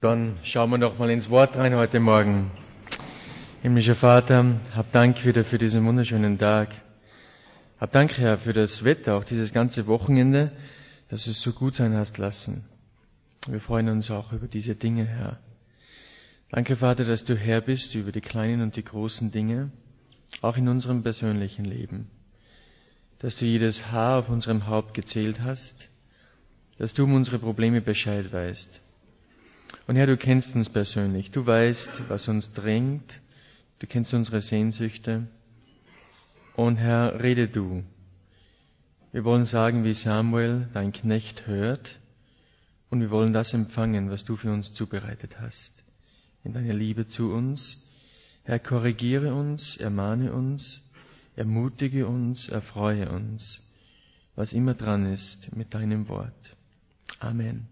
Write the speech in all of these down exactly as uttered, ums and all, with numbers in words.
Dann schauen wir noch mal ins Wort rein heute Morgen. Himmlischer Vater, hab Dank wieder für diesen wunderschönen Tag. Hab Dank, Herr, für das Wetter, auch dieses ganze Wochenende, dass es so gut sein hast lassen. Wir freuen uns auch über diese Dinge, Herr. Danke, Vater, dass du Herr bist über die kleinen und die großen Dinge, auch in unserem persönlichen Leben. Dass du jedes Haar auf unserem Haupt gezählt hast, dass du um unsere Probleme Bescheid weißt. Und Herr, du kennst uns persönlich. Du weißt, was uns drängt. Du kennst unsere Sehnsüchte. Und Herr, rede du. Wir wollen sagen, wie Samuel, dein Knecht, hört. Und wir wollen das empfangen, was du für uns zubereitet hast. In deiner Liebe zu uns. Herr, korrigiere uns, ermahne uns, ermutige uns, erfreue uns, was immer dran ist mit deinem Wort. Amen.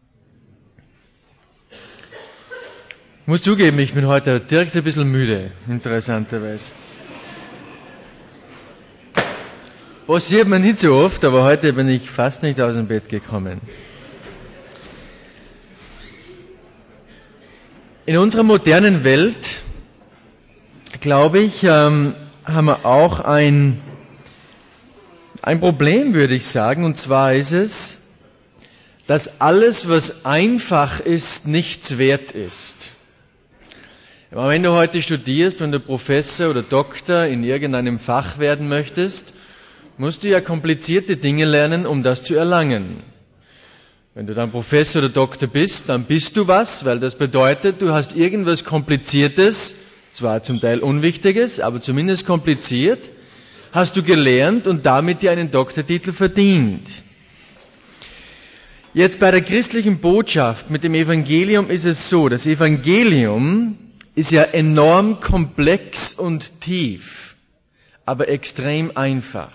Ich muss zugeben, ich bin heute direkt ein bisschen müde, interessanterweise. Passiert mir nicht so oft, aber heute bin ich fast nicht aus dem Bett gekommen. In unserer modernen Welt, glaube ich, ähm, haben wir auch ein, ein Problem, würde ich sagen, und zwar ist es, dass alles, was einfach ist, nichts wert ist. Aber wenn du heute studierst, wenn du Professor oder Doktor in irgendeinem Fach werden möchtest, musst du ja komplizierte Dinge lernen, um das zu erlangen. Wenn du dann Professor oder Doktor bist, dann bist du was, weil das bedeutet, du hast irgendwas Kompliziertes, zwar zum Teil Unwichtiges, aber zumindest kompliziert, hast du gelernt und damit dir einen Doktortitel verdient. Jetzt bei der christlichen Botschaft mit dem Evangelium ist es so, das Evangelium ist ja enorm komplex und tief, aber extrem einfach.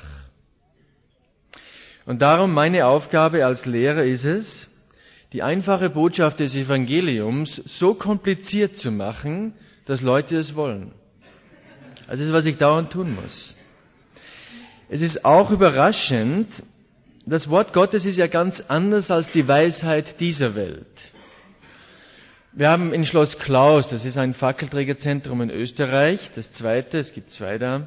Und darum meine Aufgabe als Lehrer ist es, die einfache Botschaft des Evangeliums so kompliziert zu machen, dass Leute es wollen. Also das ist, was ich dauernd tun muss. Es ist auch überraschend, das Wort Gottes ist ja ganz anders als die Weisheit dieser Welt. Wir haben in Schloss Klaus, das ist ein Fackelträgerzentrum in Österreich, das zweite, es gibt zwei da,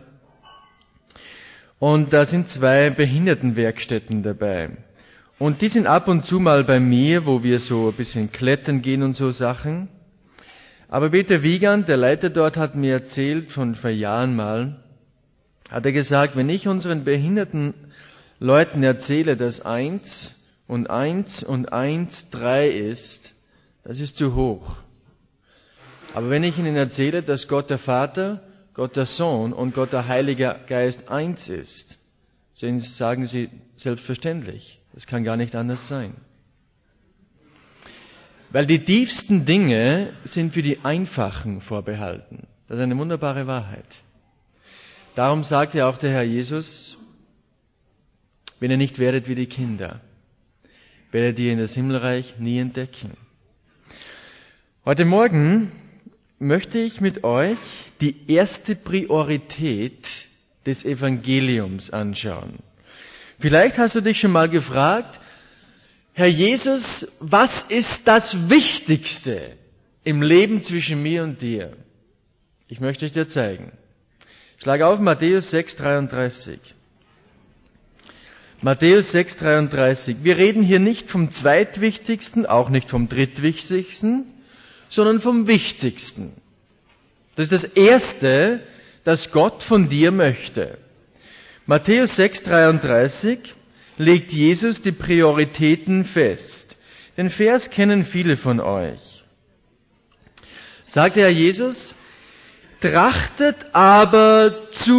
und da sind zwei Behindertenwerkstätten dabei. Und die sind ab und zu mal bei mir, wo wir so ein bisschen klettern gehen und so Sachen. Aber Peter Wiegand, der Leiter dort, hat mir erzählt, von vor Jahren mal, hat er gesagt, wenn ich unseren behinderten Leuten erzähle, dass eins und eins und eins drei ist, das ist zu hoch. Aber wenn ich ihnen erzähle, dass Gott der Vater, Gott der Sohn und Gott der Heilige Geist eins ist, dann sagen sie selbstverständlich. Das kann gar nicht anders sein. Weil die tiefsten Dinge sind für die Einfachen vorbehalten. Das ist eine wunderbare Wahrheit. Darum sagt ja auch der Herr Jesus, wenn ihr nicht werdet wie die Kinder, werdet ihr in das Himmelreich nie entdecken. Heute Morgen möchte ich mit euch die erste Priorität des Evangeliums anschauen. Vielleicht hast du dich schon mal gefragt, Herr Jesus, was ist das Wichtigste im Leben zwischen mir und dir? Ich möchte es dir zeigen. Schlag auf Matthäus sechs, dreiunddreißig. Matthäus sechs, dreiunddreißig. Wir reden hier nicht vom zweitwichtigsten, auch nicht vom drittwichtigsten, sondern vom Wichtigsten. Das ist das Erste, das Gott von dir möchte. Matthäus sechs, dreiunddreißig legt Jesus die Prioritäten fest. Den Vers kennen viele von euch. Sagt der Herr Jesus, trachtet aber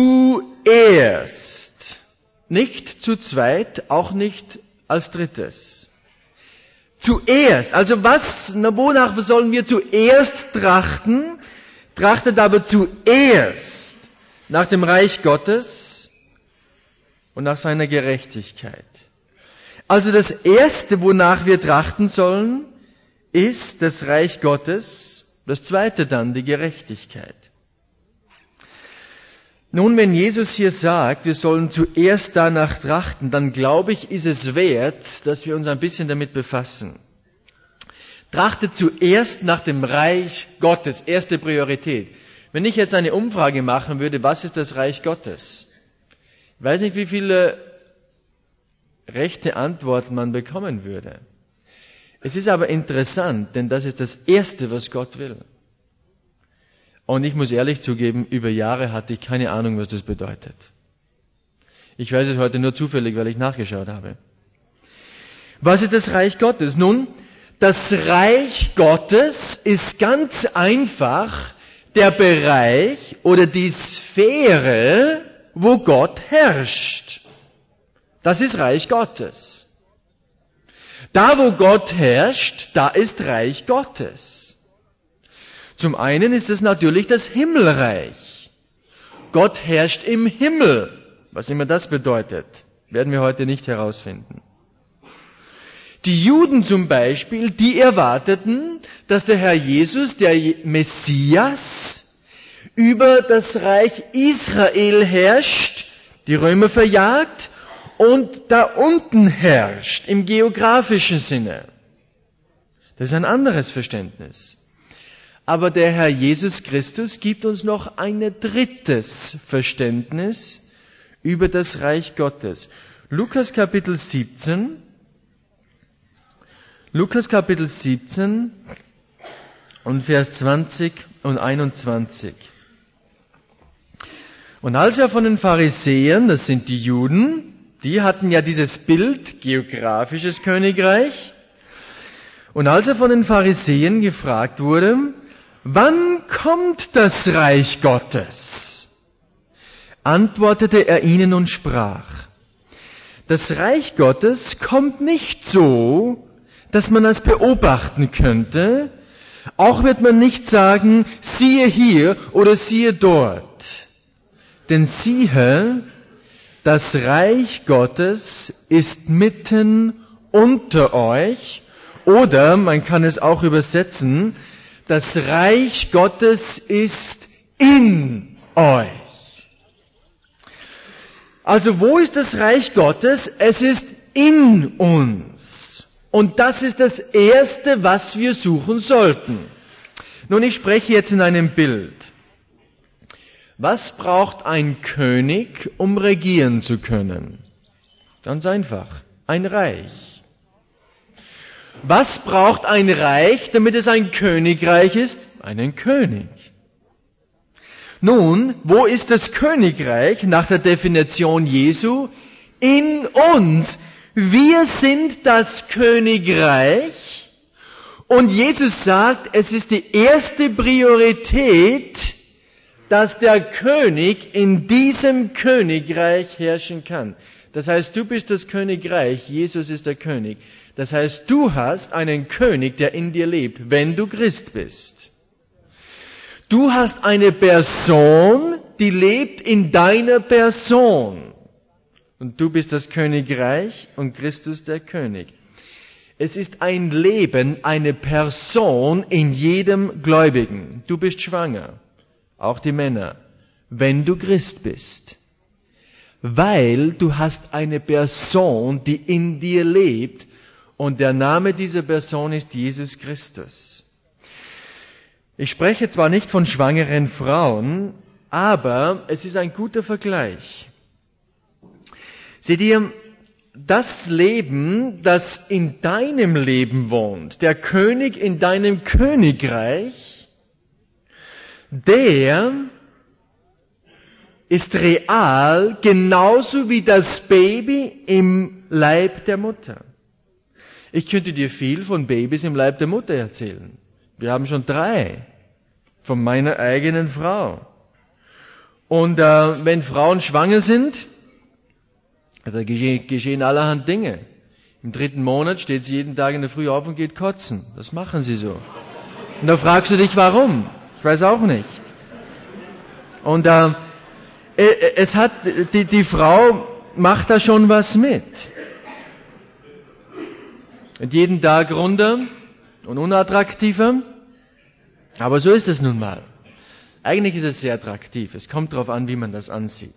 zuerst, nicht zu zweit, auch nicht als drittes. Zuerst, also was, na, wonach sollen wir zuerst trachten? Trachtet aber zuerst nach dem Reich Gottes und nach seiner Gerechtigkeit. Also das Erste, wonach wir trachten sollen, ist das Reich Gottes, das Zweite dann die Gerechtigkeit. Nun, wenn Jesus hier sagt, wir sollen zuerst danach trachten, dann glaube ich, ist es wert, dass wir uns ein bisschen damit befassen. Trachtet zuerst nach dem Reich Gottes, erste Priorität. Wenn ich jetzt eine Umfrage machen würde, was ist das Reich Gottes? Ich weiß nicht, wie viele rechte Antworten man bekommen würde. Es ist aber interessant, denn das ist das Erste, was Gott will. Und ich muss ehrlich zugeben, über Jahre hatte ich keine Ahnung, was das bedeutet. Ich weiß es heute nur zufällig, weil ich nachgeschaut habe. Was ist das Reich Gottes? Nun, das Reich Gottes ist ganz einfach der Bereich oder die Sphäre, wo Gott herrscht. Das ist Reich Gottes. Da, wo Gott herrscht, da ist Reich Gottes. Zum einen ist es natürlich das Himmelreich. Gott herrscht im Himmel. Was immer das bedeutet, werden wir heute nicht herausfinden. Die Juden zum Beispiel, die erwarteten, dass der Herr Jesus, der Messias, über das Reich Israel herrscht, die Römer verjagt und da unten herrscht, im geografischen Sinne. Das ist ein anderes Verständnis. Aber der Herr Jesus Christus gibt uns noch ein drittes Verständnis über das Reich Gottes. Lukas Kapitel siebzehn. Lukas Kapitel siebzehn und Vers zwanzig und einundzwanzig. Und als er von den Pharisäern, das sind die Juden, die hatten ja dieses Bild, geografisches Königreich, und als er von den Pharisäern gefragt wurde, wann kommt das Reich Gottes? Antwortete er ihnen und sprach, das Reich Gottes kommt nicht so, dass man es beobachten könnte, auch wird man nicht sagen, siehe hier oder siehe dort. Denn siehe, das Reich Gottes ist mitten unter euch, oder man kann es auch übersetzen, das Reich Gottes ist in euch. Also wo ist das Reich Gottes? Es ist in uns. Und das ist das Erste, was wir suchen sollten. Nun, ich spreche jetzt in einem Bild. Was braucht ein König, um regieren zu können? Ganz einfach, ein Reich. Was braucht ein Reich, damit es ein Königreich ist? Einen König. Nun, wo ist das Königreich nach der Definition Jesu? In uns. Wir sind das Königreich und Jesus sagt, es ist die erste Priorität, dass der König in diesem Königreich herrschen kann. Das heißt, du bist das Königreich, Jesus ist der König. Das heißt, du hast einen König, der in dir lebt, wenn du Christ bist. Du hast eine Person, die lebt in deiner Person. Und du bist das Königreich und Christus der König. Es ist ein Leben, eine Person in jedem Gläubigen. Du bist schwanger, auch die Männer, wenn du Christ bist. Weil du hast eine Person, die in dir lebt und der Name dieser Person ist Jesus Christus. Ich spreche zwar nicht von schwangeren Frauen, aber es ist ein guter Vergleich. Seht ihr, das Leben, das in deinem Leben wohnt, der König in deinem Königreich, der ist real genauso wie das Baby im Leib der Mutter. Ich könnte dir viel von Babys im Leib der Mutter erzählen. Wir haben schon drei von meiner eigenen Frau. Und äh, wenn Frauen schwanger sind, da geschehen allerhand Dinge. Im dritten Monat steht sie jeden Tag in der Früh auf und geht kotzen. Das machen sie so. Und da fragst du dich, warum? Ich weiß auch nicht. Und äh, es hat die, die Frau macht da schon was mit. Und jeden Tag runter und unattraktiver. Aber so ist es nun mal. Eigentlich ist es sehr attraktiv. Es kommt darauf an, wie man das ansieht.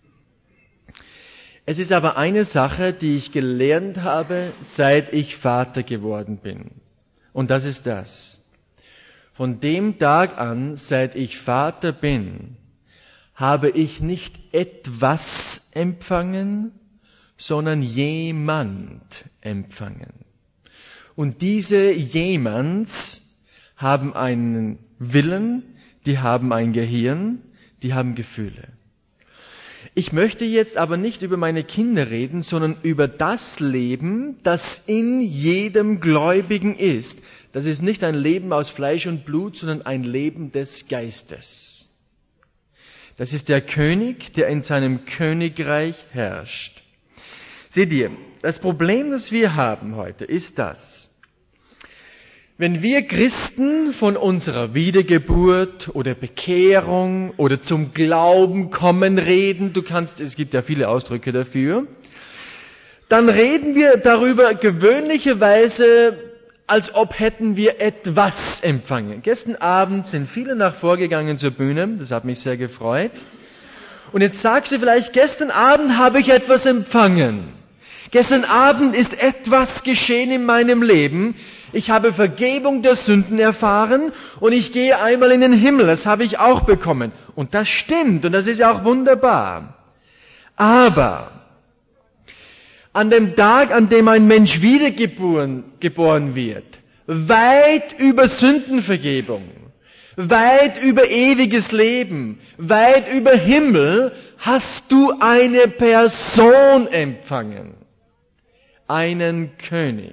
Es ist aber eine Sache, die ich gelernt habe, seit ich Vater geworden bin. Und das ist das. Von dem Tag an, seit ich Vater bin, habe ich nicht etwas empfangen, sondern jemand empfangen. Und diese Jemands haben einen Willen, die haben ein Gehirn, die haben Gefühle. Ich möchte jetzt aber nicht über meine Kinder reden, sondern über das Leben, das in jedem Gläubigen ist. Das ist nicht ein Leben aus Fleisch und Blut, sondern ein Leben des Geistes. Das ist der König, der in seinem Königreich herrscht. Seht ihr, das Problem, das wir haben heute, ist das. Wenn wir Christen von unserer Wiedergeburt oder Bekehrung oder zum Glauben kommen reden, du kannst, es gibt ja viele Ausdrücke dafür, dann reden wir darüber gewöhnlicherweise, als ob hätten wir etwas empfangen. Gestern Abend sind viele nach vorgegangen zur Bühne, das hat mich sehr gefreut. Und jetzt sagst du vielleicht, gestern Abend habe ich etwas empfangen. Gestern Abend ist etwas geschehen in meinem Leben. Ich habe Vergebung der Sünden erfahren und ich gehe einmal in den Himmel. Das habe ich auch bekommen. Und das stimmt und das ist ja auch wunderbar. Aber an dem Tag, an dem ein Mensch wiedergeboren geboren wird, weit über Sündenvergebung, weit über ewiges Leben, weit über Himmel, hast du eine Person empfangen. Einen König.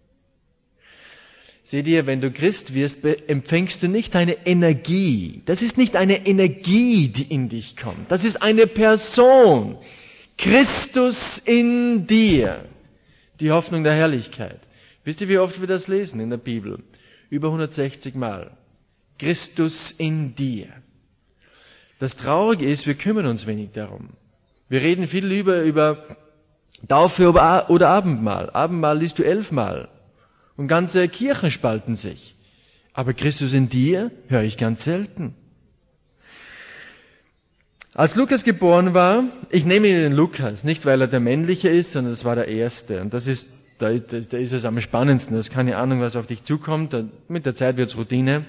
Seht ihr, wenn du Christ wirst, empfängst du nicht eine Energie. Das ist nicht eine Energie, die in dich kommt. Das ist eine Person. Christus in dir. Die Hoffnung der Herrlichkeit. Wisst ihr, wie oft wir das lesen in der Bibel? Über hundertsechzig Mal. Christus in dir. Das Traurige ist, wir kümmern uns wenig darum. Wir reden viel lieber über Taufe oder Abendmahl. Abendmahl liest du elfmal. Und ganze Kirchen spalten sich. Aber Christus in dir höre ich ganz selten. Als Lukas geboren war, ich nehme ihn den Lukas, nicht weil er der männliche ist, sondern das war der erste. Und das ist, da ist, da ist es am spannendsten. Das ist keine Ahnung, was auf dich zukommt. Mit der Zeit wird's Routine.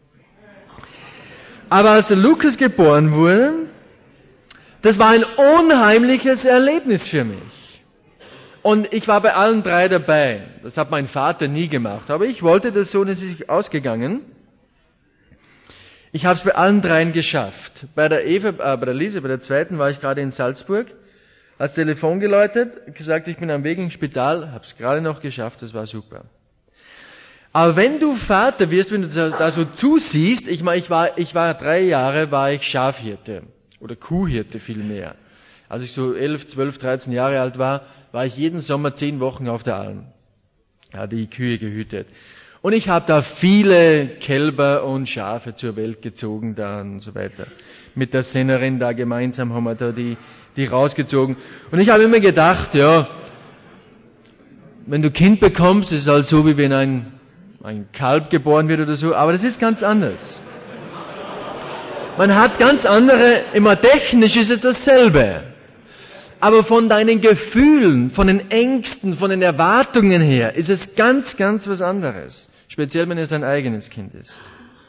Aber als der Lukas geboren wurde, das war ein unheimliches Erlebnis für mich. Und ich war bei allen drei dabei. Das hat mein Vater nie gemacht. Aber ich wollte das so, und es ist ausgegangen. Ich habe es bei allen dreien geschafft. Bei der Eva, äh, bei der Lise, bei der zweiten war ich gerade in Salzburg. Hat das Telefon geläutet, gesagt, ich bin am Weg ins Spital, habe es gerade noch geschafft, das war super. Aber wenn du Vater wirst, wenn du da so zusiehst, ich meine, ich war, ich war drei Jahre, war ich Schafhirte. Oder Kuhhirte vielmehr. Als ich so elf, zwölf, dreizehn Jahre alt war, war ich jeden Sommer zehn Wochen auf der Alm. Ja, die Kühe gehütet. Und ich habe da viele Kälber und Schafe zur Welt gezogen da und so weiter. Mit der Sennerin da gemeinsam haben wir da die, die rausgezogen. Und ich habe immer gedacht, ja, wenn du Kind bekommst, ist es halt so, wie wenn ein, ein Kalb geboren wird oder so. Aber das ist ganz anders. Man hat ganz andere, immer technisch ist es dasselbe. Aber von deinen Gefühlen, von den Ängsten, von den Erwartungen her, ist es ganz, ganz was anderes. Speziell, wenn es dein eigenes Kind ist.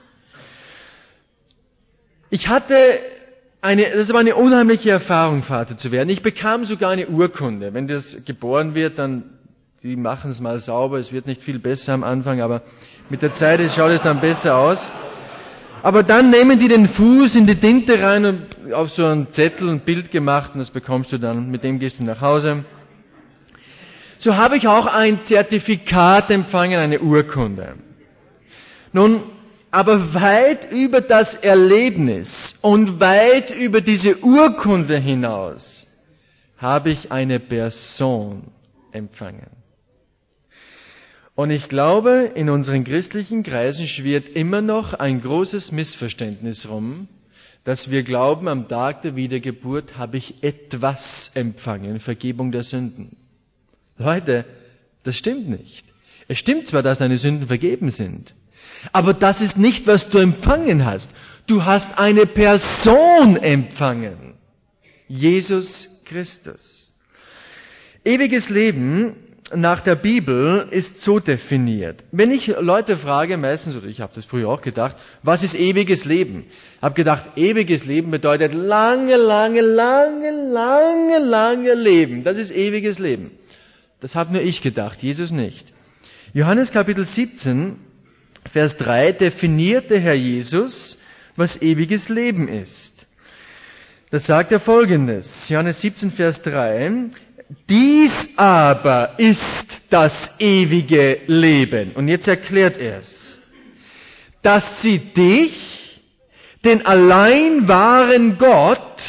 Ich hatte eine, das war eine unheimliche Erfahrung, Vater zu werden. Ich bekam sogar eine Urkunde. Wenn das geboren wird, dann, die machen es mal sauber. Es wird nicht viel besser am Anfang, aber mit der Zeit schaut es dann besser aus. Aber dann nehmen die den Fuß in die Tinte rein und auf so einen Zettel ein Bild gemacht und das bekommst du dann, mit dem gehst du nach Hause. So habe ich auch ein Zertifikat empfangen, eine Urkunde. Nun, aber weit über das Erlebnis und weit über diese Urkunde hinaus habe ich eine Person empfangen. Und ich glaube, in unseren christlichen Kreisen schwirrt immer noch ein großes Missverständnis rum, dass wir glauben, am Tag der Wiedergeburt habe ich etwas empfangen, Vergebung der Sünden. Leute, das stimmt nicht. Es stimmt zwar, dass deine Sünden vergeben sind, aber das ist nicht, was du empfangen hast. Du hast eine Person empfangen. Jesus Christus. Ewiges Leben nach der Bibel ist so definiert. Wenn ich Leute frage, meistens, oder ich habe das früher auch gedacht, was ist ewiges Leben? Ich habe gedacht, ewiges Leben bedeutet lange, lange, lange, lange, lange Leben. Das ist ewiges Leben. Das habe nur ich gedacht, Jesus nicht. Johannes Kapitel siebzehn, Vers drei definiert der Herr Jesus, was ewiges Leben ist. Da sagt er Folgendes, Johannes siebzehn, Vers drei, dies aber ist das ewige Leben. Und jetzt erklärt er es. Dass sie dich, den allein wahren Gott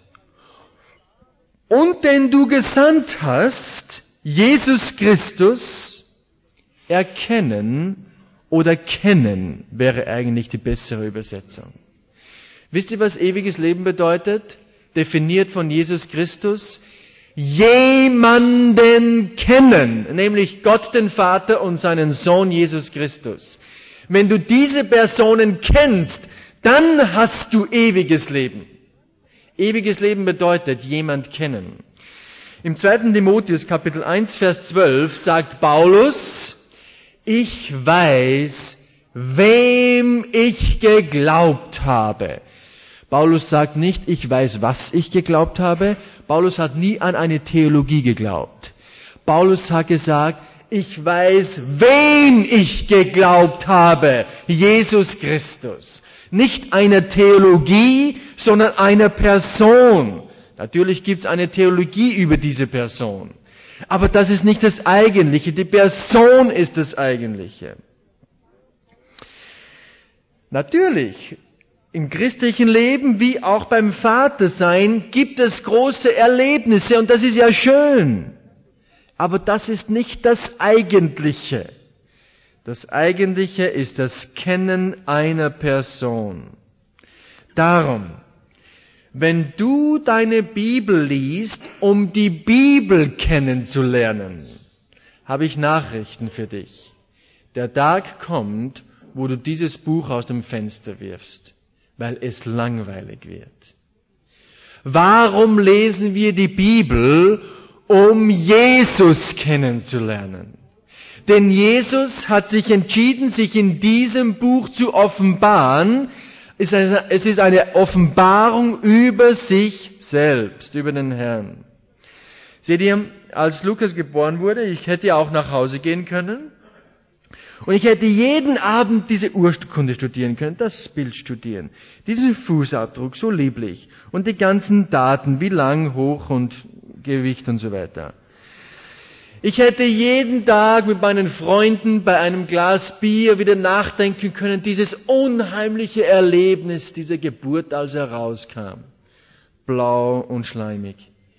und den du gesandt hast, Jesus Christus, erkennen oder kennen, wäre eigentlich die bessere Übersetzung. Wisst ihr, was ewiges Leben bedeutet? Definiert von Jesus Christus. Jemanden kennen, nämlich Gott den Vater und seinen Sohn Jesus Christus. Wenn du diese Personen kennst, dann hast du ewiges Leben. Ewiges Leben bedeutet jemand kennen. Im zweiten Timotheus Kapitel eins, Vers zwölf sagt Paulus, ich weiß, wem ich geglaubt habe. Paulus sagt nicht, ich weiß, was ich geglaubt habe. Paulus hat nie an eine Theologie geglaubt. Paulus hat gesagt, ich weiß, wem ich geglaubt habe. Jesus Christus. Nicht einer Theologie, sondern einer Person. Natürlich gibt es eine Theologie über diese Person. Aber das ist nicht das Eigentliche. Die Person ist das Eigentliche. Natürlich, im christlichen Leben wie auch beim Vatersein gibt es große Erlebnisse und das ist ja schön. Aber das ist nicht das Eigentliche. Das Eigentliche ist das Kennen einer Person. Darum, wenn du deine Bibel liest, um die Bibel kennenzulernen, habe ich Nachrichten für dich. Der Tag kommt, wo du dieses Buch aus dem Fenster wirfst, weil es langweilig wird. Warum lesen wir die Bibel? Um Jesus kennenzulernen. Denn Jesus hat sich entschieden, sich in diesem Buch zu offenbaren. Es ist eine Offenbarung über sich selbst, über den Herrn. Seht ihr, als Lukas geboren wurde, ich hätte auch nach Hause gehen können und ich hätte jeden Abend diese Urkunde studieren können, das Bild studieren, diesen Fußabdruck, so lieblich und die ganzen Daten, wie lang, hoch und Gewicht und so weiter. Ich hätte jeden Tag mit meinen Freunden bei einem Glas Bier wieder nachdenken können, dieses unheimliche Erlebnis dieser Geburt, als er rauskam. Blau und schleimig.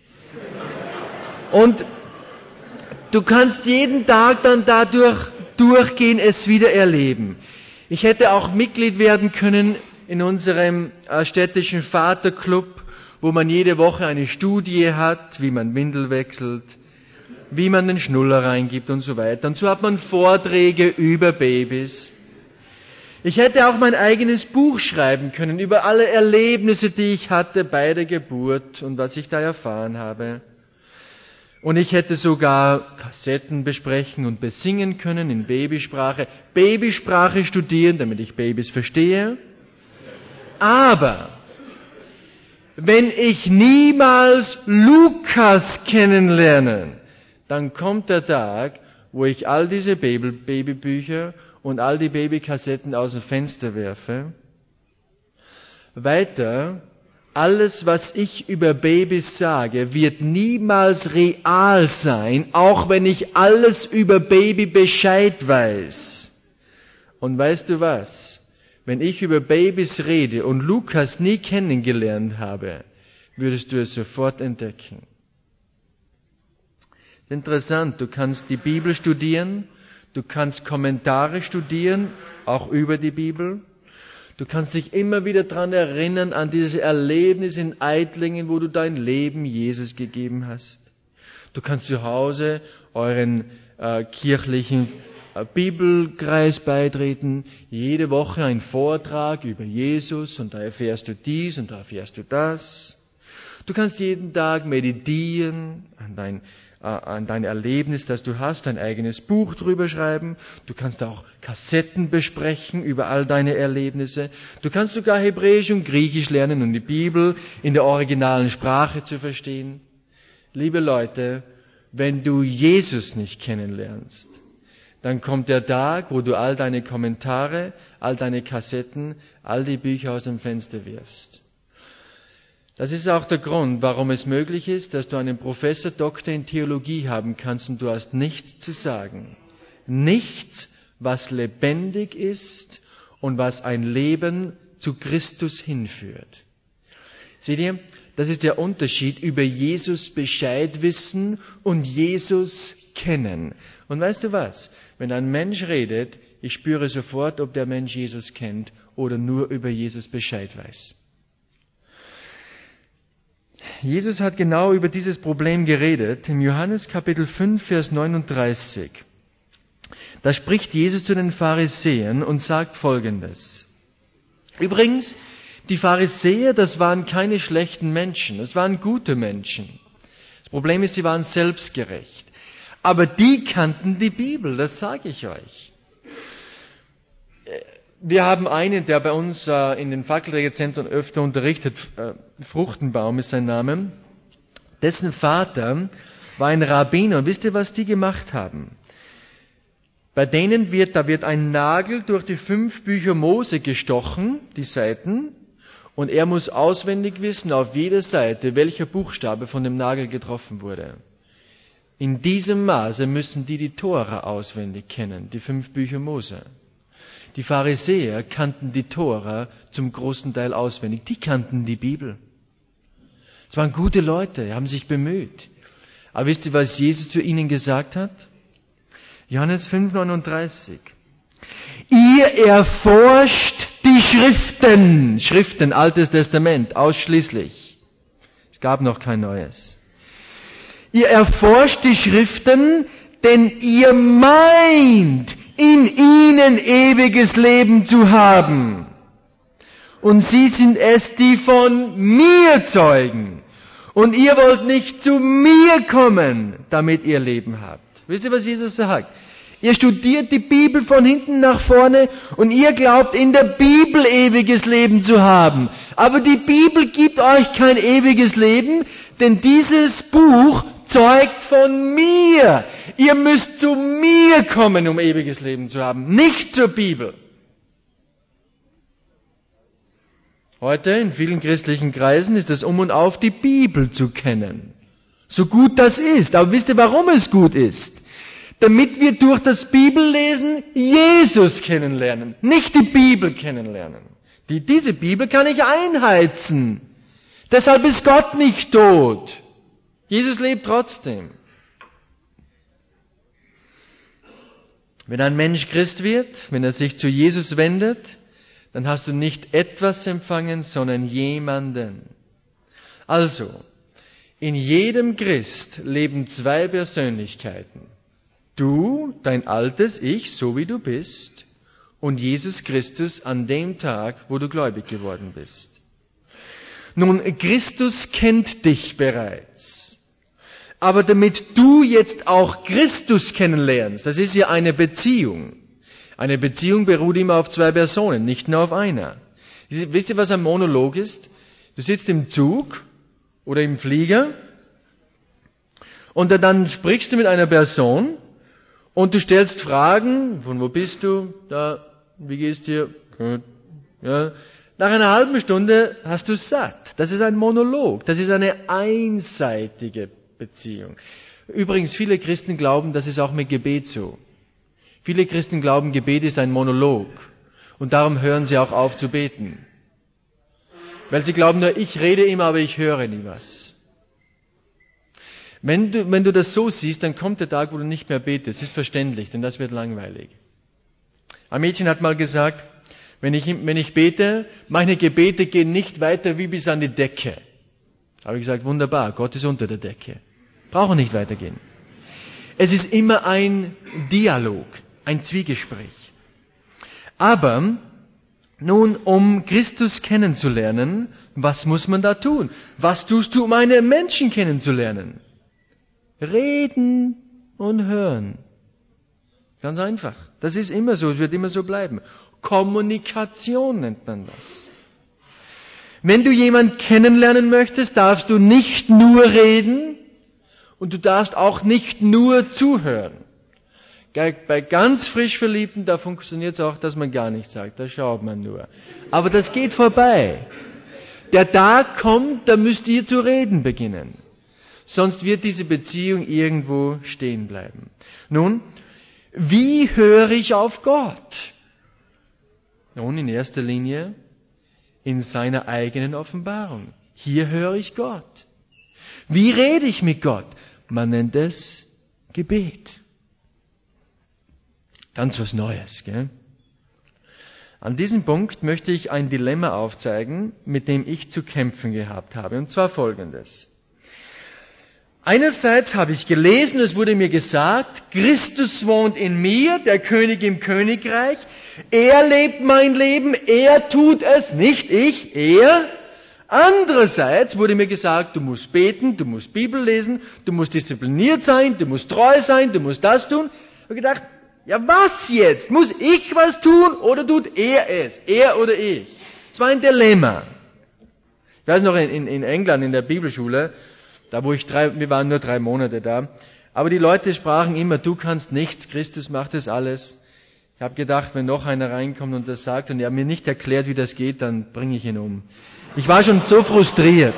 Und du kannst jeden Tag dann dadurch durchgehen, es wieder erleben. Ich hätte auch Mitglied werden können in unserem äh, städtischen Vaterclub, wo man jede Woche eine Studie hat, wie man Windel wechselt, wie man den Schnuller reingibt und so weiter. Und so hat man Vorträge über Babys. Ich hätte auch mein eigenes Buch schreiben können über alle Erlebnisse, die ich hatte bei der Geburt und was ich da erfahren habe. Und ich hätte sogar Kassetten besprechen und besingen können in Babysprache, Babysprache studieren, damit ich Babys verstehe. Aber wenn ich niemals Lukas kennenlerne, dann kommt der Tag, wo ich all diese Baby- Babybücher und all die Babykassetten aus dem Fenster werfe. Weiter, alles, was ich über Babys sage, wird niemals real sein, auch wenn ich alles über Baby Bescheid weiß. Und weißt du was? Wenn ich über Babys rede und Lukas nie kennengelernt habe, würdest du es sofort entdecken. Interessant, du kannst die Bibel studieren, du kannst Kommentare studieren, auch über die Bibel. Du kannst dich immer wieder daran erinnern, an dieses Erlebnis in Eitlingen, wo du dein Leben Jesus gegeben hast. Du kannst zu Hause euren äh, kirchlichen äh, Bibelkreis beitreten, jede Woche ein Vortrag über Jesus und da erfährst du dies und da erfährst du das. Du kannst jeden Tag meditieren, an dein an dein Erlebnis, das du hast, dein eigenes Buch drüber schreiben. Du kannst auch Kassetten besprechen über all deine Erlebnisse. Du kannst sogar Hebräisch und Griechisch lernen, um die Bibel in der originalen Sprache zu verstehen. Liebe Leute, wenn du Jesus nicht kennenlernst, dann kommt der Tag, wo du all deine Kommentare, all deine Kassetten, all die Bücher aus dem Fenster wirfst. Das ist auch der Grund, warum es möglich ist, dass du einen Professor, Doktor in Theologie haben kannst und du hast nichts zu sagen. Nichts, was lebendig ist und was ein Leben zu Christus hinführt. Seht ihr, das ist der Unterschied über Jesus Bescheid wissen und Jesus kennen. Und weißt du was? Wenn ein Mensch redet, ich spüre sofort, ob der Mensch Jesus kennt oder nur über Jesus Bescheid weiß. Jesus hat genau über dieses Problem geredet, im Johannes Kapitel fünf, Vers neununddreißig. Da spricht Jesus zu den Pharisäern und sagt Folgendes. Übrigens, die Pharisäer, das waren keine schlechten Menschen, das waren gute Menschen. Das Problem ist, sie waren selbstgerecht. Aber die kannten die Bibel, das sage ich euch. Wir haben einen, der bei uns äh, in den Fackelträgerzentren öfter unterrichtet, äh, Fruchtenbaum ist sein Name, dessen Vater war ein Rabbiner. Und wisst ihr, was die gemacht haben? Bei denen wird, da wird ein Nagel durch die fünf Bücher Mose gestochen, die Seiten, und er muss auswendig wissen, auf jeder Seite, welcher Buchstabe von dem Nagel getroffen wurde. In diesem Maße müssen die die Tora auswendig kennen, die fünf Bücher Mose. Die Pharisäer kannten die Tora zum großen Teil auswendig. Die kannten die Bibel. Es waren gute Leute, haben sich bemüht. Aber wisst ihr, was Jesus zu ihnen gesagt hat? Johannes fünf, neununddreißig. Ihr erforscht die Schriften. Schriften, Altes Testament, ausschließlich. Es gab noch kein Neues. Ihr erforscht die Schriften, denn ihr meint, in ihnen ewiges Leben zu haben. Und sie sind es, die von mir zeugen. Und ihr wollt nicht zu mir kommen, damit ihr Leben habt. Wisst ihr, was Jesus sagt? Ihr studiert die Bibel von hinten nach vorne und ihr glaubt, in der Bibel ewiges Leben zu haben. Aber die Bibel gibt euch kein ewiges Leben, denn dieses Buch zeugt von mir. Ihr müsst zu mir kommen, um ewiges Leben zu haben, nicht zur Bibel. Heute in vielen christlichen Kreisen ist es um und auf, die Bibel zu kennen. So gut das ist. Aber wisst ihr, warum es gut ist? Damit wir durch das Bibellesen Jesus kennenlernen, nicht die Bibel kennenlernen. Die, diese Bibel kann ich einheizen. Deshalb ist Gott nicht tot. Jesus lebt trotzdem. Wenn ein Mensch Christ wird, wenn er sich zu Jesus wendet, dann hast du nicht etwas empfangen, sondern jemanden. Also, in jedem Christ leben zwei Persönlichkeiten. Du, dein altes Ich, so wie du bist, und Jesus Christus an dem Tag, wo du gläubig geworden bist. Nun, Christus kennt dich bereits. Aber damit du jetzt auch Christus kennenlernst, das ist ja eine Beziehung. Eine Beziehung beruht immer auf zwei Personen, nicht nur auf einer. Wisst ihr, was ein Monolog ist? Du sitzt im Zug oder im Flieger und dann sprichst du mit einer Person und du stellst Fragen, von wo bist du, da, wie geht's dir, gut, ja. Nach einer halben Stunde hast du satt. Das ist ein Monolog, das ist eine einseitige Beziehung. Übrigens, viele Christen glauben, das ist auch mit Gebet so. Viele Christen glauben, Gebet ist ein Monolog. Und darum hören sie auch auf zu beten. Weil sie glauben nur, ich rede immer, aber ich höre nie was. Wenn du, wenn du das so siehst, dann kommt der Tag, wo du nicht mehr betest. Das ist verständlich, denn das wird langweilig. Ein Mädchen hat mal gesagt, wenn ich, wenn ich bete, meine Gebete gehen nicht weiter wie bis an die Decke. Habe ich gesagt, wunderbar, Gott ist unter der Decke. Brauchen nicht weitergehen. Es ist immer ein Dialog, ein Zwiegespräch. Aber nun, um Christus kennenzulernen, was muss man da tun? Was tust du, um einen Menschen kennenzulernen? Reden und hören. Ganz einfach. Das ist immer so, es wird immer so bleiben. Kommunikation nennt man das. Wenn du jemanden kennenlernen möchtest, darfst du nicht nur reden und du darfst auch nicht nur zuhören. Bei ganz frisch Verliebten, da funktioniert es auch, dass man gar nichts sagt, da schaut man nur. Aber das geht vorbei. Der Tag kommt, da müsst ihr zu reden beginnen. Sonst wird diese Beziehung irgendwo stehen bleiben. Nun, wie höre ich auf Gott? Nun, in erster Linie in seiner eigenen Offenbarung. Hier höre ich Gott. Wie rede ich mit Gott? Man nennt es Gebet. Ganz was Neues, gell? An diesem Punkt möchte ich ein Dilemma aufzeigen, mit dem ich zu kämpfen gehabt habe. Und zwar folgendes. Einerseits habe ich gelesen, es wurde mir gesagt, Christus wohnt in mir, der König im Königreich. Er lebt mein Leben, er tut es, nicht ich, er. Andererseits wurde mir gesagt, du musst beten, du musst Bibel lesen, du musst diszipliniert sein, du musst treu sein, du musst das tun. Ich habe gedacht, ja was jetzt? Muss ich was tun oder tut er es? Er oder ich? Es war ein Dilemma. Ich weiß noch, in, in England in der Bibelschule, da wo ich drei, wir waren nur drei Monate da, aber die Leute sprachen immer, du kannst nichts, Christus macht das alles. Ich habe gedacht, wenn noch einer reinkommt und das sagt und er mir nicht erklärt, wie das geht, dann bringe ich ihn um. Ich war schon so frustriert.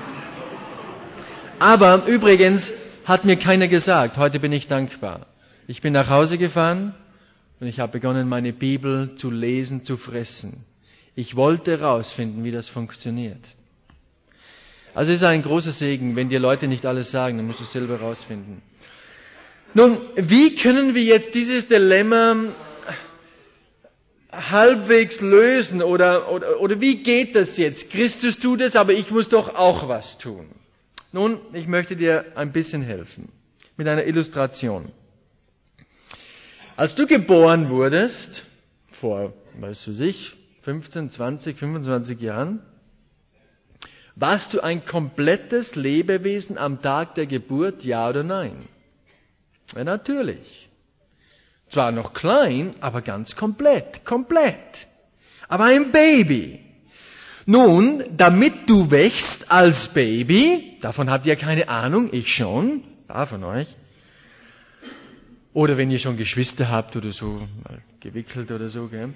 Aber übrigens hat mir keiner gesagt, heute bin ich dankbar. Ich bin nach Hause gefahren und ich habe begonnen, meine Bibel zu lesen, zu fressen. Ich wollte herausfinden, wie das funktioniert. Also es ist ein großer Segen, wenn dir Leute nicht alles sagen, dann musst du selber herausfinden. Nun, wie können wir jetzt dieses Dilemma halbwegs lösen oder, oder, oder wie geht das jetzt? Christus tut es, aber ich muss doch auch was tun. Nun, ich möchte dir ein bisschen helfen mit einer Illustration. Als du geboren wurdest, vor, was weiß ich, fünfzehn, zwanzig, fünfundzwanzig Jahren, warst du ein komplettes Lebewesen am Tag der Geburt, ja oder nein? Ja, natürlich. Zwar noch klein, aber ganz komplett, komplett. Aber ein Baby. Nun, damit du wächst als Baby, davon habt ihr keine Ahnung, ich schon, ein paar von euch, oder wenn ihr schon Geschwister habt oder so, mal gewickelt oder so, gell?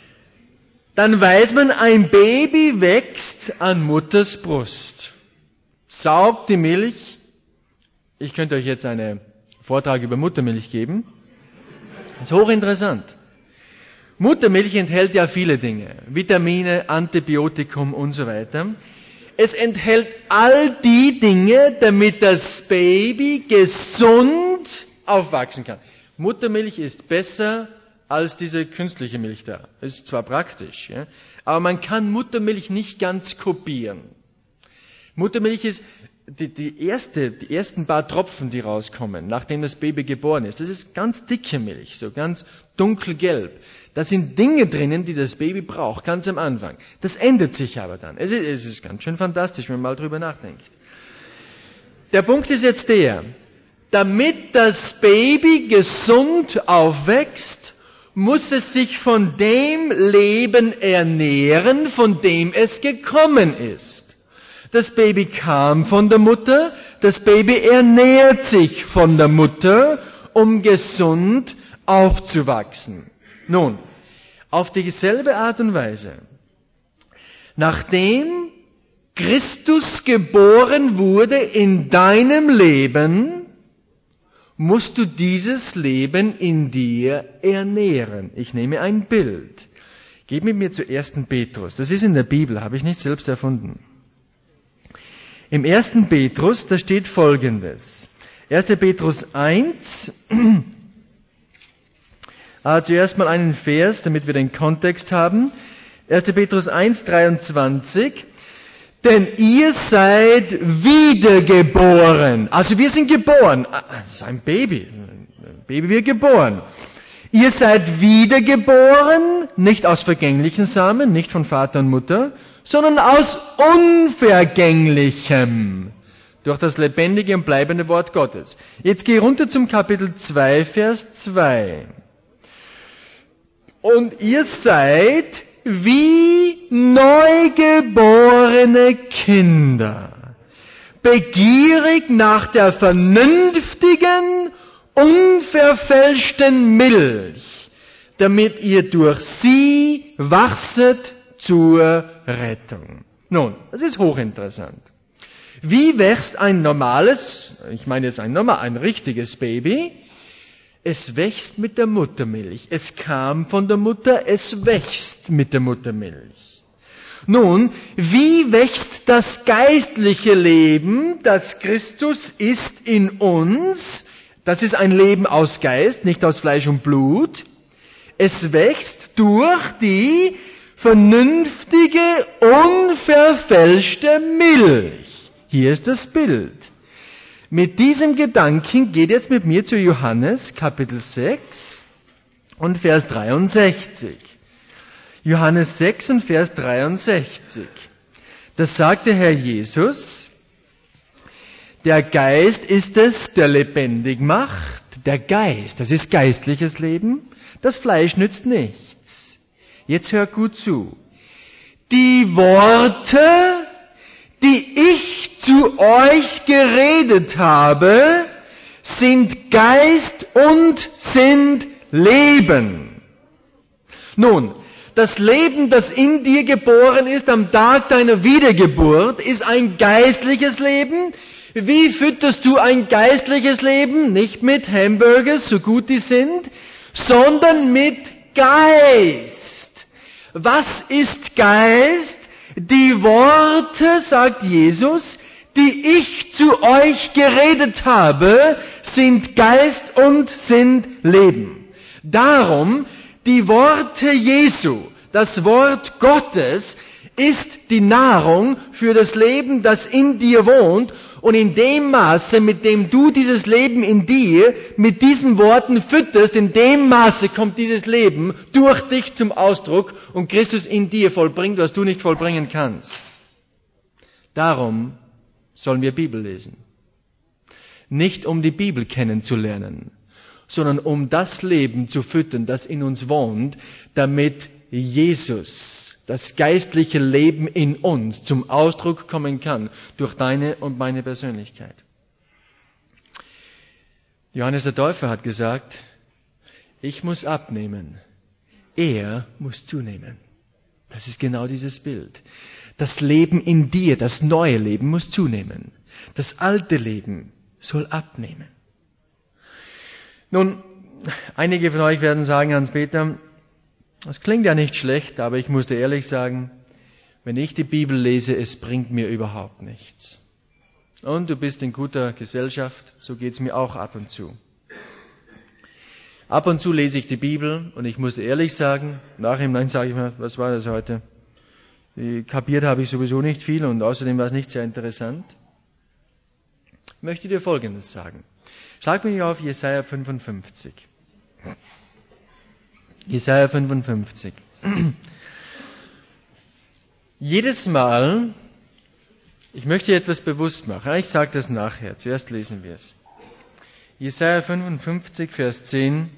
Dann weiß man, ein Baby wächst an Mutters Brust, saugt die Milch. Ich könnte euch jetzt einen Vortrag über Muttermilch geben. Das ist hochinteressant. Muttermilch enthält ja viele Dinge, Vitamine, Antibiotikum und so weiter. Es enthält all die Dinge, damit das Baby gesund aufwachsen kann. Muttermilch ist besser als diese künstliche Milch da. Das ist zwar praktisch, ja, aber man kann Muttermilch nicht ganz kopieren. Muttermilch ist die, die erste, die ersten paar Tropfen, die rauskommen, nachdem das Baby geboren ist. Das ist ganz dicke Milch, so ganz dunkelgelb. Da sind Dinge drinnen, die das Baby braucht, ganz am Anfang. Das ändert sich aber dann. Es ist, es ist ganz schön fantastisch, wenn man mal drüber nachdenkt. Der Punkt ist jetzt der, damit das Baby gesund aufwächst, muss es sich von dem Leben ernähren, von dem es gekommen ist. Das Baby kam von der Mutter, das Baby ernährt sich von der Mutter, um gesund aufzuwachsen. Nun, auf dieselbe Art und Weise, nachdem Christus geboren wurde in deinem Leben, musst du dieses Leben in dir ernähren. Ich nehme ein Bild. Geh mit mir zu ersten Petrus. Das ist in der Bibel, habe ich nicht selbst erfunden. Im ersten Petrus, da steht Folgendes. erster Petrus eins. Ah, zuerst mal einen Vers, damit wir den Kontext haben. erster Petrus eins, dreiundzwanzig. Denn ihr seid wiedergeboren. Also wir sind geboren. Das ist ein Baby. Ein Baby wird geboren. Ihr seid wiedergeboren, nicht aus vergänglichen Samen, nicht von Vater und Mutter, sondern aus unvergänglichem. durch das lebendige und bleibende Wort Gottes. Jetzt geh runter zum Kapitel zwei, Vers zwei. Und ihr seid wie neugeborene Kinder, begierig nach der vernünftigen, unverfälschten Milch, damit ihr durch sie wachset zur Rettung. Nun, das ist hochinteressant. Wie wächst ein normales, ich meine jetzt ein normal, ein richtiges Baby? Es wächst mit der Muttermilch. Es kam von der Mutter, es wächst mit der Muttermilch. Nun, wie wächst das geistliche Leben, das Christus ist in uns? Das ist ein Leben aus Geist, nicht aus Fleisch und Blut. Es wächst durch die vernünftige, unverfälschte Milch. Hier ist das Bild. Mit diesem Gedanken geht jetzt mit mir zu Johannes Kapitel sechs und Vers dreiundsechzig. Johannes sechs und Vers dreiundsechzig. Das sagt der Herr Jesus, der Geist ist es, der lebendig macht. Der Geist, das ist geistliches Leben. Das Fleisch nützt nichts. Jetzt hört gut zu. Die Worte, die ich zu euch geredet habe, sind Geist und sind Leben. Nun, das Leben, das in dir geboren ist am Tag deiner Wiedergeburt, ist ein geistliches Leben. Wie fütterst du ein geistliches Leben? Nicht mit Hamburgers, so gut die sind, sondern mit Geist. Was ist Geist? Die Worte, sagt Jesus, die ich zu euch geredet habe, sind Geist und sind Leben. Darum, die Worte Jesu, das Wort Gottes, ist die Nahrung für das Leben, das in dir wohnt. Und in dem Maße, mit dem du dieses Leben in dir mit diesen Worten fütterst, in dem Maße kommt dieses Leben durch dich zum Ausdruck und Christus in dir vollbringt, was du nicht vollbringen kannst. Darum sollen wir Bibel lesen. Nicht um die Bibel kennenzulernen, sondern um das Leben zu füttern, das in uns wohnt, damit Jesus, das geistliche Leben in uns, zum Ausdruck kommen kann durch deine und meine Persönlichkeit. Johannes der Täufer hat gesagt, ich muss abnehmen, er muss zunehmen. Das ist genau dieses Bild. Das Leben in dir, das neue Leben muss zunehmen. Das alte Leben soll abnehmen. Nun, einige von euch werden sagen, Hans-Peter, das klingt ja nicht schlecht, aber ich muss dir ehrlich sagen, wenn ich die Bibel lese, es bringt mir überhaupt nichts. Und du bist in guter Gesellschaft, so geht's mir auch ab und zu. Ab und zu lese ich die Bibel und ich muss dir ehrlich sagen, nachhinein sage ich mir, was war das heute? Kapiert habe ich sowieso nicht viel und außerdem war es nicht sehr interessant. Ich möchte dir Folgendes sagen. Schlag mich auf Jesaja fünfundfünfzig. Jesaja fünfundfünfzig. Jedes Mal, ich möchte etwas bewusst machen, ich sage das nachher, zuerst lesen wir es. Jesaja fünfundfünfzig, Vers zehn.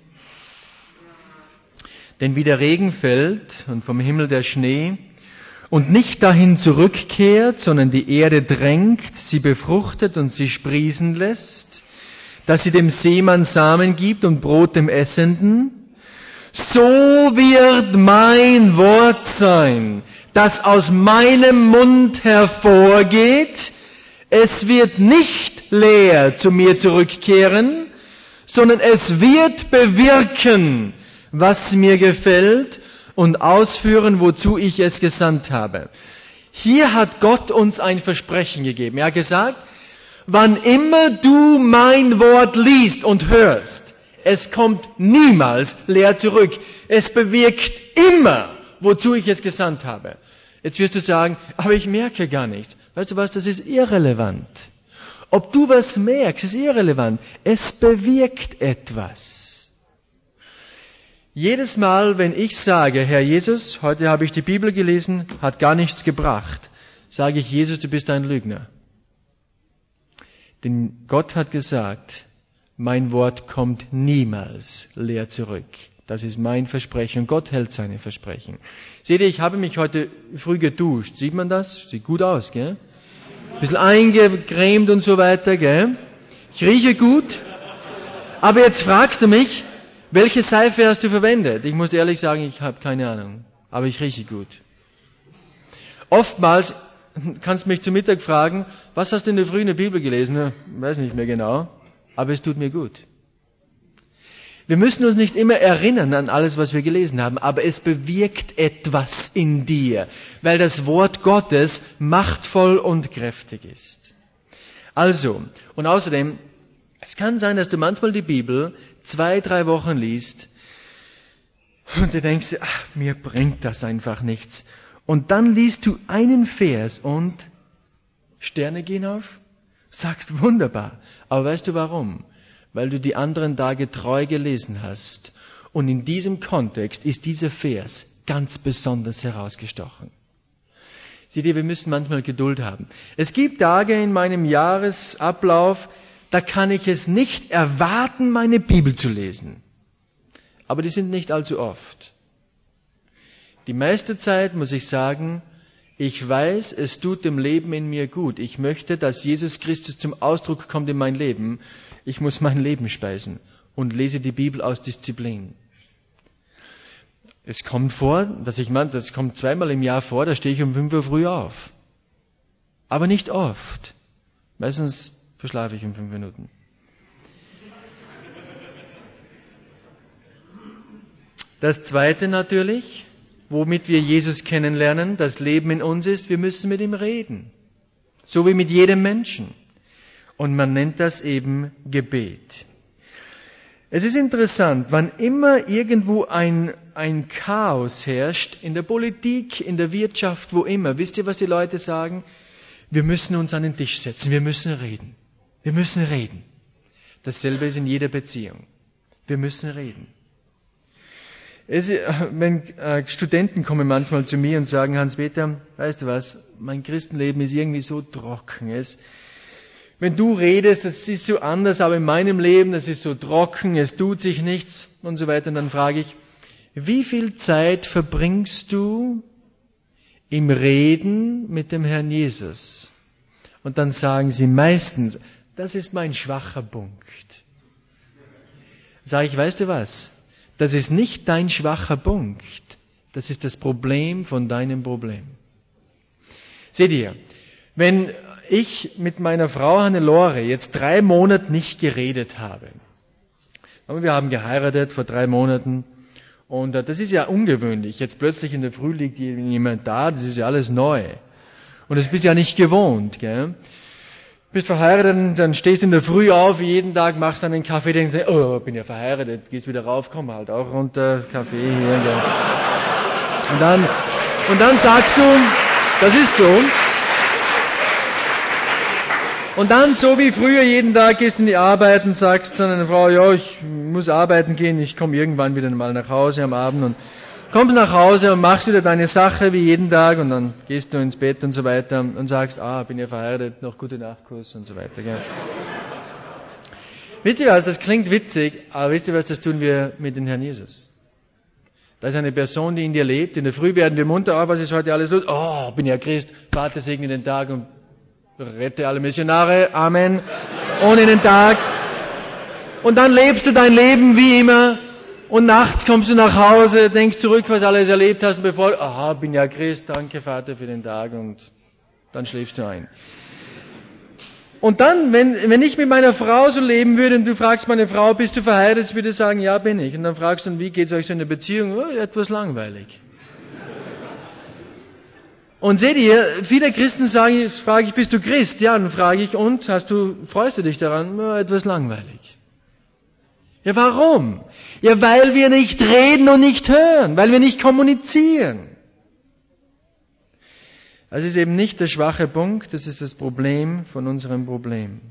Denn wie der Regen fällt und vom Himmel der Schnee und nicht dahin zurückkehrt, sondern die Erde drängt, sie befruchtet und sie sprießen lässt, dass sie dem Seemann Samen gibt und Brot dem Essenden, so wird mein Wort sein, das aus meinem Mund hervorgeht. Es wird nicht leer zu mir zurückkehren, sondern es wird bewirken, was mir gefällt und ausführen, wozu ich es gesandt habe. Hier hat Gott uns ein Versprechen gegeben. Er hat gesagt, wann immer du mein Wort liest und hörst, es kommt niemals leer zurück. Es bewirkt immer, wozu ich es gesandt habe. Jetzt wirst du sagen, aber ich merke gar nichts. Weißt du was, das ist irrelevant. Ob du was merkst, ist irrelevant. Es bewirkt etwas. Jedes Mal, wenn ich sage, Herr Jesus, heute habe ich die Bibel gelesen, hat gar nichts gebracht, sage ich, Jesus, du bist ein Lügner. Denn Gott hat gesagt, mein Wort kommt niemals leer zurück. Das ist mein Versprechen. Gott hält seine Versprechen. Seht ihr, ich habe mich heute früh geduscht. Sieht man das? Sieht gut aus, gell? Ein bisschen eingecremt und so weiter, gell? Ich rieche gut. Aber jetzt fragst du mich, welche Seife hast du verwendet? Ich muss ehrlich sagen, ich habe keine Ahnung. Aber ich rieche gut. Oftmals kannst du mich zu Mittag fragen, was hast du in der Früh in der Bibel gelesen? Ja, weiß nicht mehr genau. Aber es tut mir gut. Wir müssen uns nicht immer erinnern an alles, was wir gelesen haben, aber es bewirkt etwas in dir, weil das Wort Gottes machtvoll und kräftig ist. Also, und außerdem, es kann sein, dass du manchmal die Bibel zwei, drei Wochen liest und du denkst, ach, mir bringt das einfach nichts. Und dann liest du einen Vers und Sterne gehen auf, sagst wunderbar. Aber weißt du warum? Weil du die anderen Tage treu gelesen hast. Und in diesem Kontext ist dieser Vers ganz besonders herausgestochen. Sieh dir, wir müssen manchmal Geduld haben. Es gibt Tage in meinem Jahresablauf, da kann ich es nicht erwarten, meine Bibel zu lesen. Aber die sind nicht allzu oft. Die meiste Zeit muss ich sagen, ich weiß, es tut dem Leben in mir gut. Ich möchte, dass Jesus Christus zum Ausdruck kommt in mein Leben. Ich muss mein Leben speisen und lese die Bibel aus Disziplin. Es kommt vor, dass ich meine, das kommt zweimal im Jahr vor, da stehe ich um fünf Uhr früh auf. Aber nicht oft. Meistens verschlafe ich um fünf Minuten. Das Zweite natürlich, womit wir Jesus kennenlernen, das Leben in uns ist, wir müssen mit ihm reden. So wie mit jedem Menschen. Und man nennt das eben Gebet. Es ist interessant, wann immer irgendwo ein, ein Chaos herrscht, in der Politik, in der Wirtschaft, wo immer, wisst ihr, was die Leute sagen? Wir müssen uns an den Tisch setzen, wir müssen reden. Wir müssen reden. Dasselbe ist in jeder Beziehung. Wir müssen reden. Es, wenn äh, Studenten kommen manchmal zu mir und sagen, Hans-Peter, weißt du was, mein Christenleben ist irgendwie so trocken. Es, wenn du redest, das ist so anders, aber in meinem Leben, das ist so trocken, es tut sich nichts und so weiter. Und dann frage ich, wie viel Zeit verbringst du im Reden mit dem Herrn Jesus? Und dann sagen sie meistens, das ist mein schwacher Punkt. Sag ich, weißt du was? Das ist nicht dein schwacher Punkt. Das ist das Problem von deinem Problem. Seht ihr, wenn ich mit meiner Frau Hannelore jetzt drei Monate nicht geredet habe, aber wir haben geheiratet vor drei Monaten und das ist ja ungewöhnlich. Jetzt plötzlich in der Früh liegt jemand da, das ist ja alles neu. Und das bist du ja nicht gewohnt, gell? Bist verheiratet, dann stehst du in der Früh auf, wie jeden Tag, machst dann einen Kaffee, denkst du, oh, bin ja verheiratet, gehst wieder rauf, komm halt auch runter, Kaffee hier. Gell. Und dann, und dann sagst du, das ist so. Und dann, so wie früher, jeden Tag gehst du in die Arbeit und sagst zu deiner Frau, ja, ich muss arbeiten gehen, ich komme irgendwann wieder mal nach Hause am Abend und kommst nach Hause und machst wieder deine Sache wie jeden Tag und dann gehst du ins Bett und so weiter und sagst, ah, bin ja verheiratet, noch gute Nachtkuss und so weiter. Gell? Wisst ihr was, das klingt witzig, aber wisst ihr was, das tun wir mit dem Herrn Jesus. Da ist eine Person, die in dir lebt, in der Früh werden wir munter, oh, was ist heute alles los? Oh, bin ja Christ, Vater segne den Tag und rette alle Missionare, Amen, ohne den Tag. Und dann lebst du dein Leben wie immer. Und nachts kommst du nach Hause, denkst zurück, was alles erlebt hast, und bevor, aha, bin ja Christ, danke Vater für den Tag, und dann schläfst du ein. Und dann, wenn, wenn ich mit meiner Frau so leben würde, und du fragst meine Frau, bist du verheiratet, würde ich sagen, ja, bin ich. Und dann fragst du, wie geht's euch so in der Beziehung? Oh, etwas langweilig. Und seht ihr, viele Christen sagen, frage ich, bist du Christ? Ja, dann frage ich, und, hast du, freust du dich daran? Oh, etwas langweilig. Ja, warum? Ja, weil wir nicht reden und nicht hören, weil wir nicht kommunizieren. Das ist eben nicht der schwache Punkt, das ist das Problem von unserem Problem.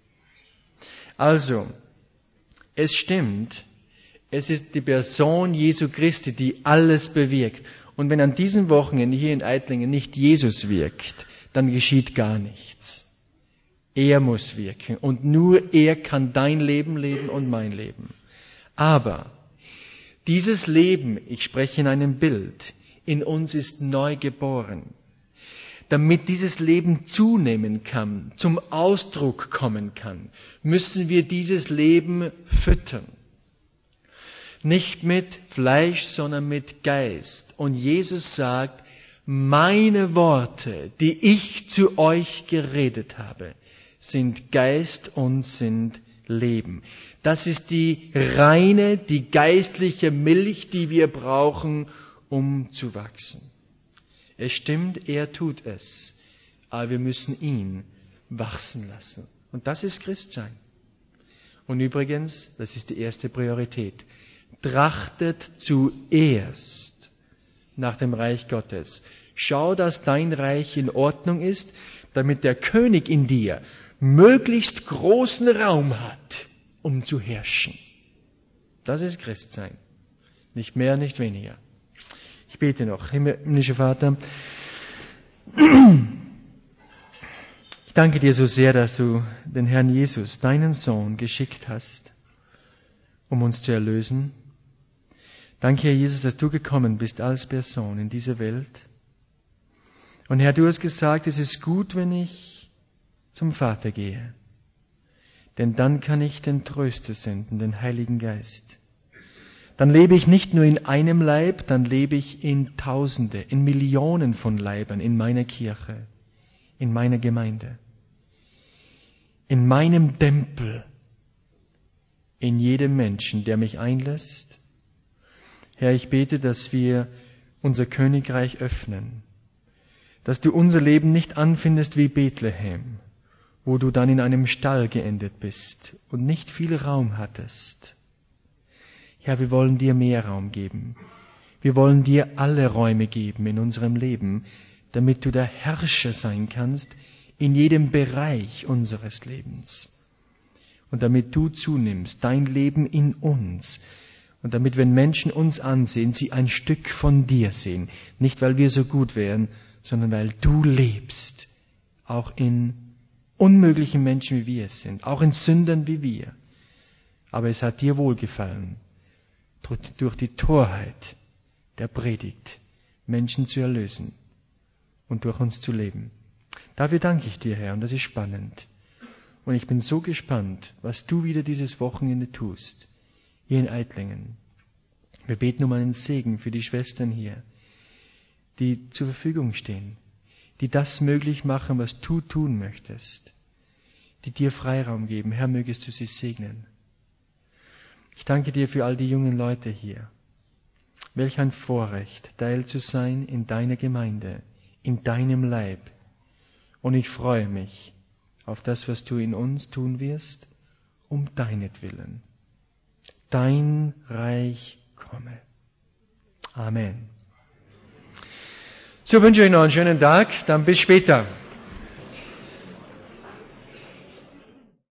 Also, es stimmt, es ist die Person Jesu Christi, die alles bewirkt. Und wenn an diesen Wochenenden hier in Eitlingen nicht Jesus wirkt, dann geschieht gar nichts. Er muss wirken und nur er kann dein Leben leben und mein Leben. Aber dieses Leben, ich spreche in einem Bild, in uns ist neu geboren. Damit dieses Leben zunehmen kann, zum Ausdruck kommen kann, müssen wir dieses Leben füttern. Nicht mit Fleisch, sondern mit Geist. Und Jesus sagt, meine Worte, die ich zu euch geredet habe, sind Geist und sind Leben. Das ist die reine, die geistliche Milch, die wir brauchen, um zu wachsen. Es stimmt, er tut es, aber wir müssen ihn wachsen lassen. Und das ist Christsein. Und übrigens, das ist die erste Priorität, trachtet zuerst nach dem Reich Gottes. Schau, dass dein Reich in Ordnung ist, damit der König in dir möglichst großen Raum hat, um zu herrschen. Das ist Christsein. Nicht mehr, nicht weniger. Ich bete noch. Himmlischer Vater, ich danke dir so sehr, dass du den Herrn Jesus, deinen Sohn, geschickt hast, um uns zu erlösen. Danke, Herr Jesus, dass du gekommen bist als Person in diese Welt. Und Herr, du hast gesagt, es ist gut, wenn ich zum Vater gehe. Denn dann kann ich den Tröster senden, den Heiligen Geist. Dann lebe ich nicht nur in einem Leib, dann lebe ich in Tausende, in Millionen von Leibern, in meiner Kirche, in meiner Gemeinde, in meinem Tempel, in jedem Menschen, der mich einlässt. Herr, ich bete, dass wir unser Königreich öffnen, dass du unser Leben nicht anfindest wie Bethlehem, wo du dann in einem Stall geendet bist und nicht viel Raum hattest. Herr, wir wollen dir mehr Raum geben. Wir wollen dir alle Räume geben in unserem Leben, damit du der Herrscher sein kannst in jedem Bereich unseres Lebens. Und damit du zunimmst, dein Leben in uns. Und damit, wenn Menschen uns ansehen, sie ein Stück von dir sehen. Nicht, weil wir so gut wären, sondern weil du lebst. Auch in unmöglichen Menschen, wie wir es sind. Auch in Sündern, wie wir. Aber es hat dir wohlgefallen, durch die Torheit der Predigt Menschen zu erlösen und durch uns zu leben. Dafür danke ich dir, Herr, und das ist spannend. Und ich bin so gespannt, was du wieder dieses Wochenende tust, hier in Eitlingen. Wir beten um einen Segen für die Schwestern hier, die zur Verfügung stehen, die das möglich machen, was du tun möchtest, die dir Freiraum geben. Herr, mögest du sie segnen. Ich danke dir für all die jungen Leute hier. Welch ein Vorrecht, Teil zu sein in deiner Gemeinde, in deinem Leib. Und ich freue mich auf das, was du in uns tun wirst, um deinetwillen. Dein Reich komme. Amen. So wünsche ich noch einen schönen Tag, dann bis später.